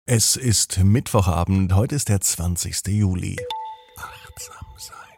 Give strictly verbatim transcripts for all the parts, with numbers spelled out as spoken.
Es ist Mittwochabend, heute ist der zwanzigster Juli. Achtsam sein,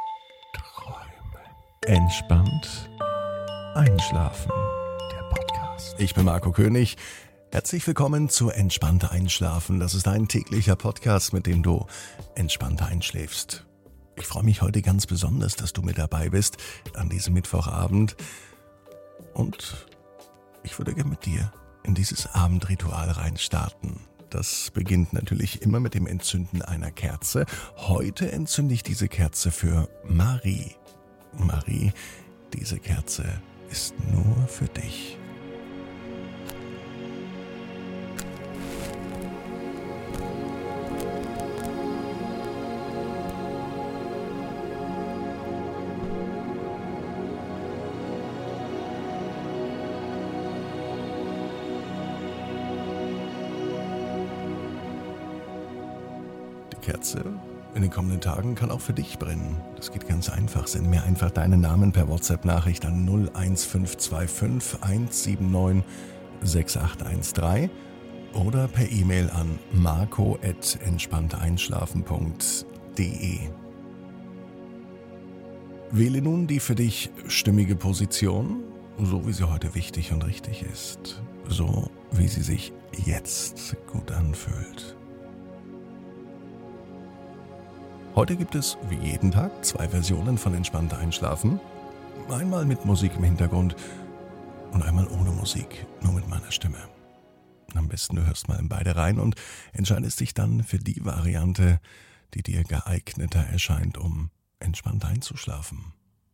träumen, entspannt einschlafen. Der Podcast. Ich bin Marco König. Herzlich willkommen zu Entspannt Einschlafen. Das ist ein täglicher Podcast, mit dem du entspannt einschläfst. Ich freue mich heute ganz besonders, dass du mit dabei bist an diesem Mittwochabend. Und ich würde gerne mit dir in dieses Abendritual reinstarten. Das beginnt natürlich immer mit dem Entzünden einer Kerze. Heute entzünde ich diese Kerze für Marie. Marie, diese Kerze ist nur für dich. Kerze in den kommenden Tagen kann auch für dich brennen. Das geht ganz einfach. Send mir einfach deinen Namen per WhatsApp-Nachricht an null eins fünf zwei fünf eins sieben neun sechs acht eins drei oder per E-Mail an marco at entspannteinschlafen punkt de. Wähle nun die für dich stimmige Position, so wie sie heute wichtig und richtig ist. So wie sie sich jetzt gut anfühlt. Heute gibt es, wie jeden Tag, zwei Versionen von Entspannt Einschlafen. Einmal mit Musik im Hintergrund und einmal ohne Musik, nur mit meiner Stimme. Am besten du hörst mal in beide rein und entscheidest dich dann für die Variante, die dir geeigneter erscheint, um entspannt einzuschlafen.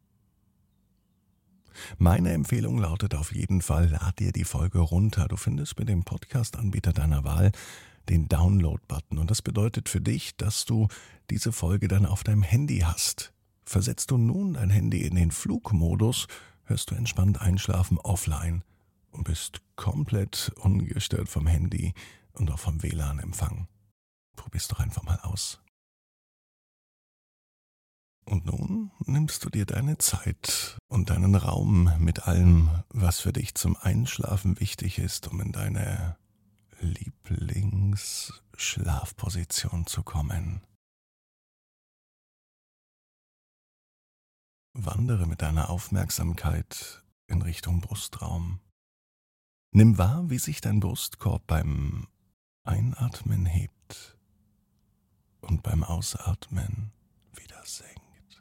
Meine Empfehlung lautet auf jeden Fall, lad dir die Folge runter. Du findest mit dem Podcast-Anbieter deiner Wahl den Download-Button. Und das bedeutet für dich, dass du diese Folge dann auf deinem Handy hast. Versetzt du nun dein Handy in den Flugmodus, hörst du Entspannt Einschlafen offline und bist komplett ungestört vom Handy und auch vom W L A N-Empfang. Probier's doch einfach mal aus. Und nun nimmst du dir deine Zeit und deinen Raum mit allem, was für dich zum Einschlafen wichtig ist, um in deine Lieblingsschlafposition zu kommen. Wandere mit deiner Aufmerksamkeit in Richtung Brustraum. Nimm wahr, wie sich dein Brustkorb beim Einatmen hebt und beim Ausatmen wieder senkt.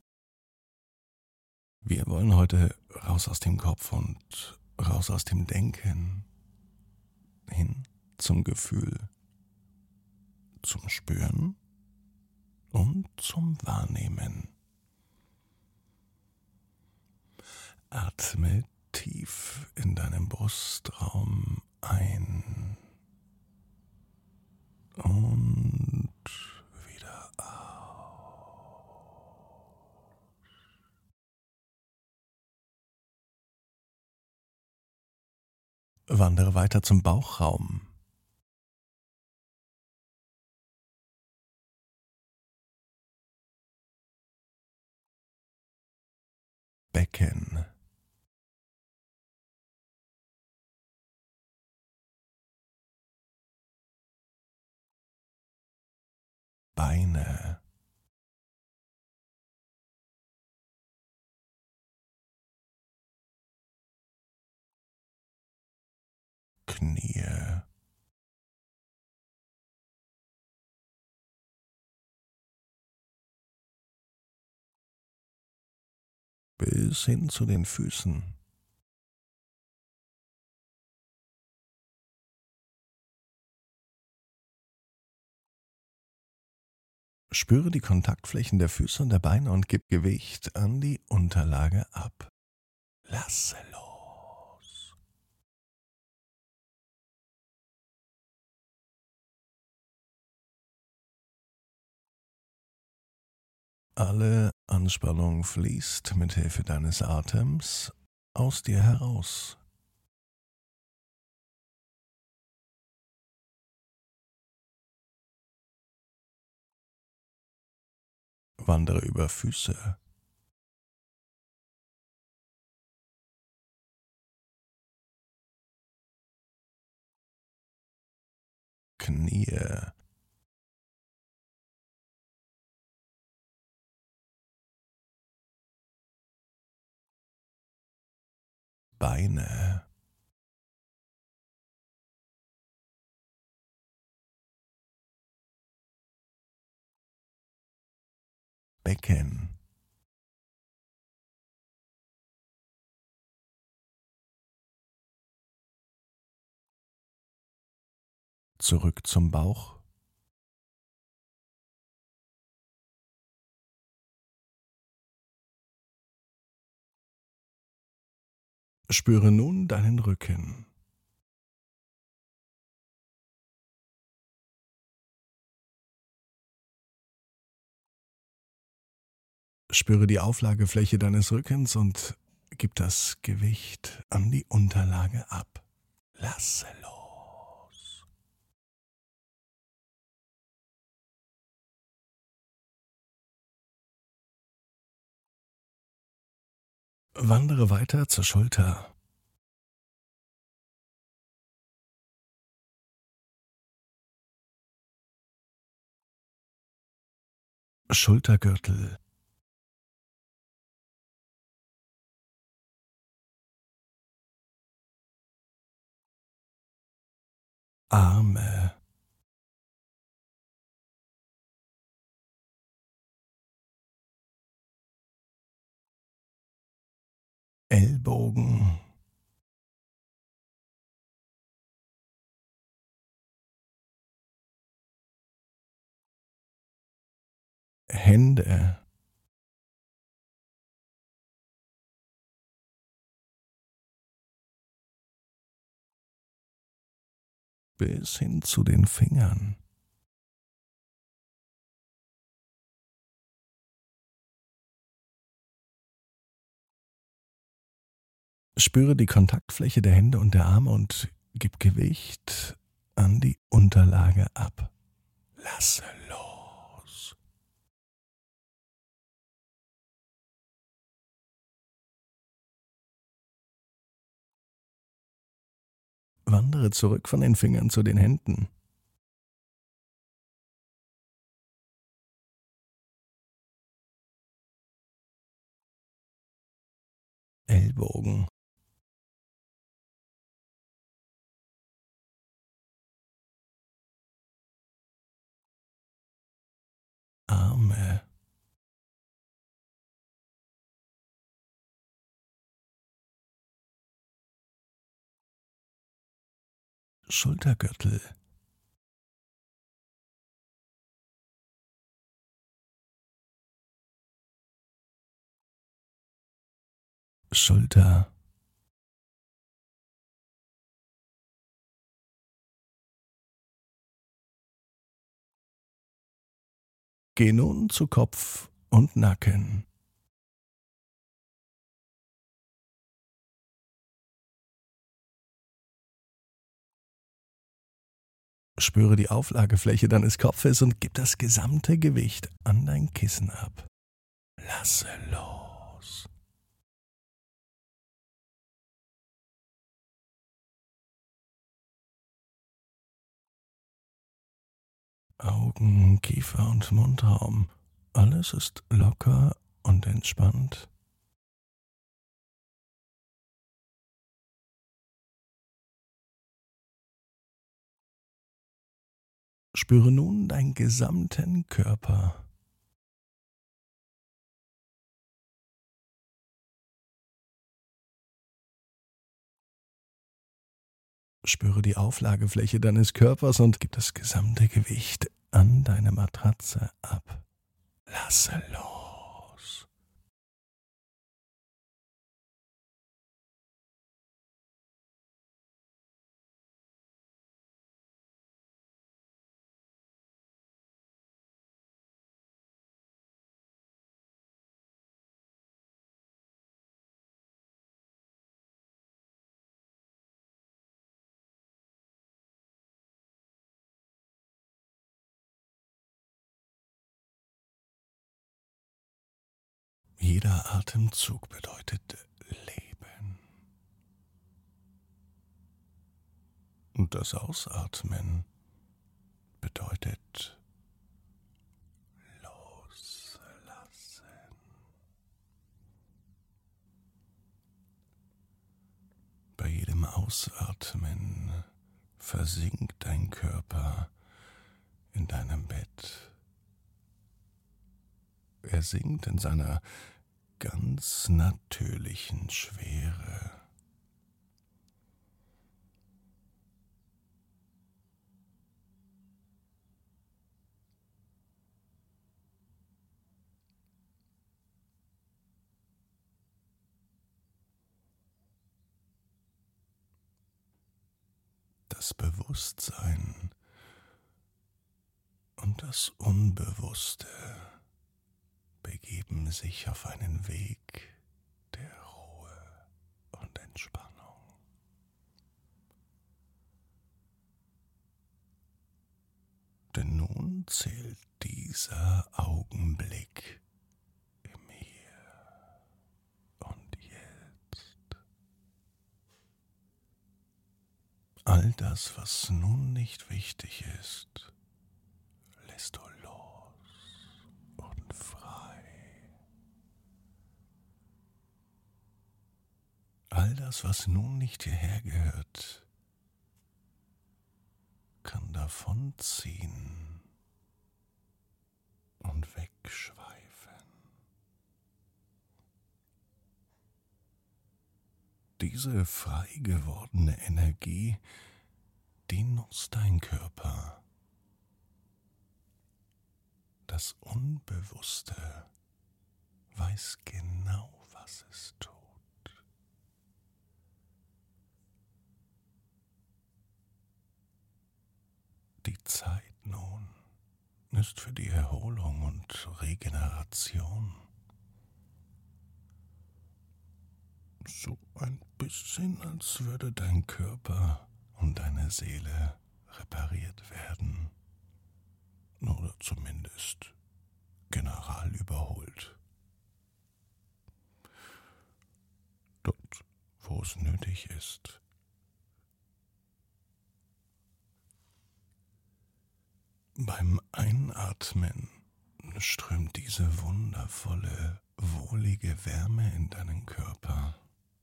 Wir wollen heute raus aus dem Kopf und raus aus dem Denken hin zum Gefühl, zum Spüren und zum Wahrnehmen. Atme tief in deinem Brustraum ein und wieder aus. Wandere weiter zum Bauchraum. Becken. Beine. Knie. Bis hin zu den Füßen. Spüre die Kontaktflächen der Füße und der Beine und gib Gewicht an die Unterlage ab. Lasse los. Alle Anspannung fließt mit Hilfe deines Atems aus dir heraus. Wandere über Füße. Knie, Beine, Becken, zurück zum Bauch, spüre nun deinen Rücken. Spüre die Auflagefläche deines Rückens und gib das Gewicht an die Unterlage ab. Lasse los. Wandere weiter zur Schulter. Schultergürtel, Arme, Ellbogen, Hände, bis hin zu den Fingern. Spüre die Kontaktfläche der Hände und der Arme und gib Gewicht an die Unterlage ab. Lasse los. Wandere zurück von den Fingern zu den Händen. Ellbogen, Arme, Schultergürtel, Schulter, geh nun zu Kopf und Nacken. Spüre die Auflagefläche deines Kopfes und gib das gesamte Gewicht an dein Kissen ab. Lasse los. Augen, Kiefer und Mundraum. Alles ist locker und entspannt. Spüre nun deinen gesamten Körper. Spüre die Auflagefläche deines Körpers und gib das gesamte Gewicht an deine Matratze ab. Lasse los. Jeder Atemzug bedeutet Leben. Und das Ausatmen Ausatmen versinkt dein Körper in deinem Bett. Er sinkt in seiner ganz natürlichen Schwere. Das Bewusstsein und das Unbewusste begeben sich auf einen Weg der Ruhe und Entspannung. Denn nun zählt dieser Augenblick im Hier und Jetzt. All das, was nun nicht wichtig ist, lässt du los und frei. All das, was nun nicht hierher gehört, kann davonziehen und wegschweifen. Diese frei gewordene Energie, die nutzt dein Körper. Das Unbewusste weiß genau, was es tut. Die Zeit nun ist für die Erholung und Regeneration. So ein bisschen, als würde dein Körper und deine Seele repariert werden. Oder zumindest general überholt. Dort, wo es nötig ist. Beim Einatmen strömt diese wundervolle, wohlige Wärme in deinen Körper.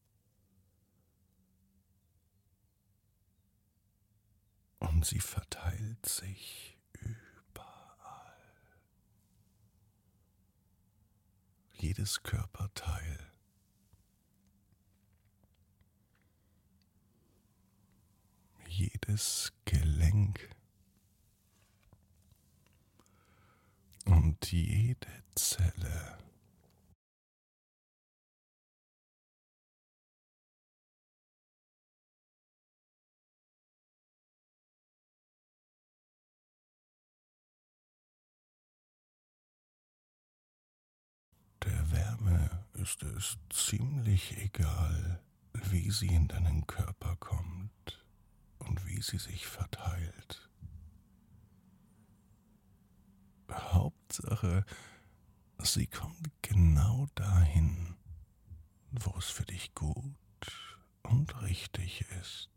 Und sie verteilt sich überall. Jedes Körperteil. Jedes Gelenk. Und jede Zelle. Der Wärme ist es ziemlich egal, wie sie in deinen Körper kommt und wie sie sich verteilt. Hauptsache, sie kommt genau dahin, wo es für dich gut und richtig ist.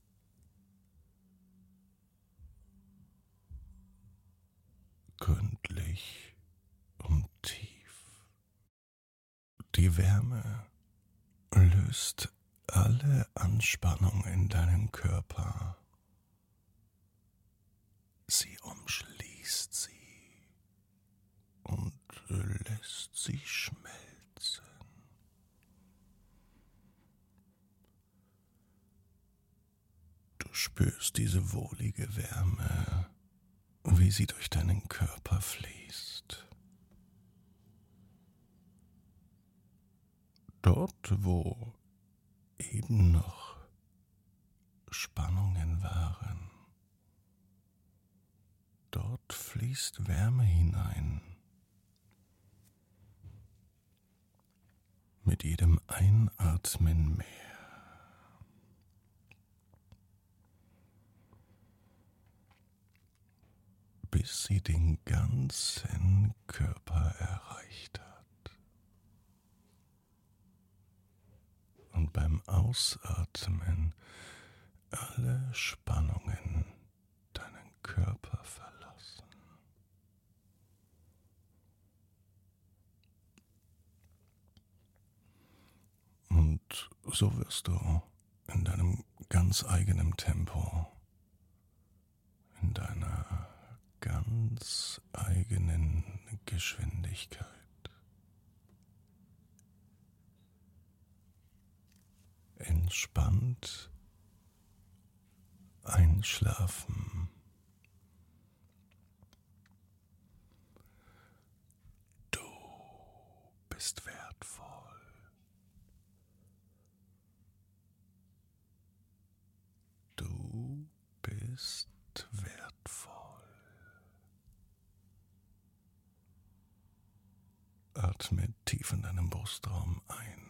Gründlich und tief. Die Wärme löst alle Anspannung in deinem Körper. Sie umschließt sie und lässt sie schmelzen. Du spürst diese wohlige Wärme, wie sie durch deinen Körper fließt. Dort, wo eben noch Spannungen waren, dort fließt Wärme hinein. Mit jedem Einatmen mehr. Bis sie den ganzen Körper erreicht hat. Und beim Ausatmen alle Spannungen deinen Körper verlassen. Und so wirst du in deinem ganz eigenen Tempo, in deiner ganz eigenen Geschwindigkeit. Entspannt einschlafen. Du bist wertvoll. Du bist wertvoll. Atme tief in deinem Brustraum ein.